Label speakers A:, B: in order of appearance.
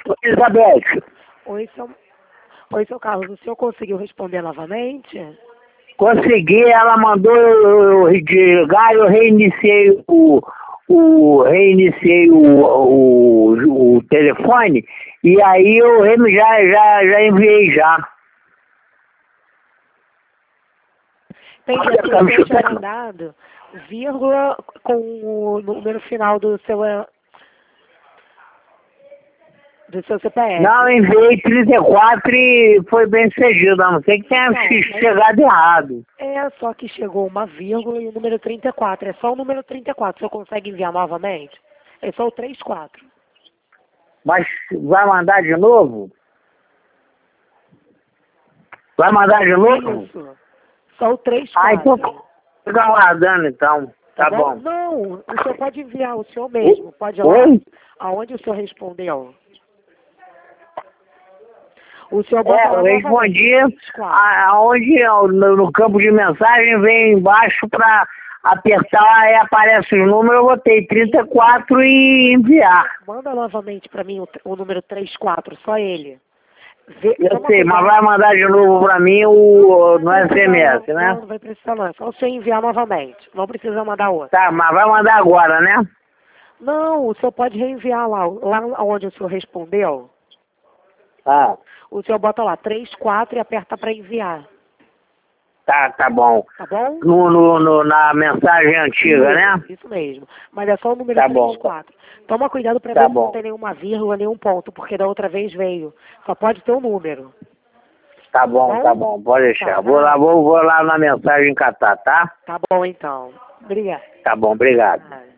A: Elizabeth,
B: Oi, seu Carlos, o senhor conseguiu responder novamente?
A: consegui, ela mandou eu ligar, eu reiniciei o telefone e aí eu já enviei já.
B: Entendi,
A: Olha,
B: aqui
A: tá
B: o
A: me
B: senhor tinha
A: chutando.
B: mandado vírgula com o número final do seu CPF.
A: Não, enviei 34 e foi bem seguido, a não ser que tenha
B: Não, mas
A: chegado errado.
B: é só que chegou uma vírgula e o número 34. É só o número 34. O senhor consegue enviar novamente? É só o 34.
A: Mas vai mandar de novo? Vai mandar de novo?
B: Isso. Só o
A: Ah, então
B: 34.
A: fica aguardando então. Tá bom.
B: Não, o senhor pode enviar o senhor mesmo. Pode ir lá.
A: Oi?
B: Aonde o senhor respondeu? O senhor bota lá
A: Eu respondi
B: novamente, 34.
A: aonde no campo de mensagem vem embaixo para apertar e aparece o número, eu botei 34 e enviar.
B: Manda novamente para mim o número 34, só ele.
A: Eu
B: Toma
A: sei, mas
B: cuidado.
A: vai mandar de novo para mim no SMS, né?
B: Não vai precisar não. É só o senhor enviar novamente. Não precisa mandar outro.
A: Tá, mas vai mandar agora, né?
B: Não, o senhor pode reenviar lá onde o senhor respondeu.
A: Ah,
B: O senhor bota lá 34 e aperta para enviar.
A: tá bom.
B: Tá bom?
A: Na mensagem antiga, né?
B: Isso mesmo. Mas é só o número
A: Tá bom.
B: 34. Toma cuidado para
A: Tá
B: ver se não
A: bom.
B: tem nenhuma vírgula, nenhum ponto, porque da outra vez veio. Só pode ter o número.
A: Tá bom, pode deixar.
B: Tá,
A: Vou lá na mensagem catar, tá?
B: Tá bom então. Obrigada.
A: Tá bom, obrigado.